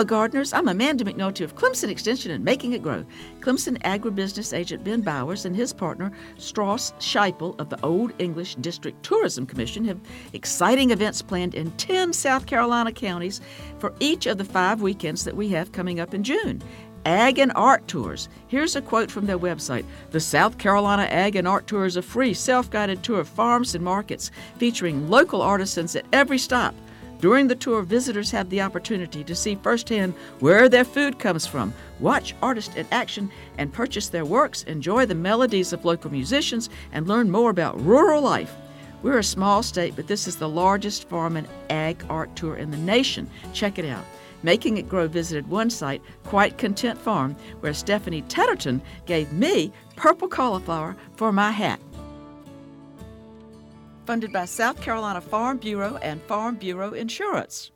Hello, gardeners. I'm Amanda McNulty of Clemson Extension and Making It Grow. Clemson agribusiness agent Ben Bowers and his partner Strauss Scheipel of the Old English District Tourism Commission have exciting events planned in 10 South Carolina counties for each of the 5 weekends that we have coming up in June. Ag and Art Tours. Here's a quote from their website. The South Carolina Ag and Art Tour is a free, self-guided tour of farms and markets featuring local artisans at every stop. During the tour, visitors have the opportunity to see firsthand where their food comes from, watch artists in action, and purchase their works, enjoy the melodies of local musicians, and learn more about rural life. We're a small state, but this is the largest farm and ag art tour in the nation. Check it out. Making It Grow visited one site, Quite Content Farm, where Stephanie Tetterton gave me purple cauliflower for my hat. Funded by South Carolina Farm Bureau and Farm Bureau Insurance.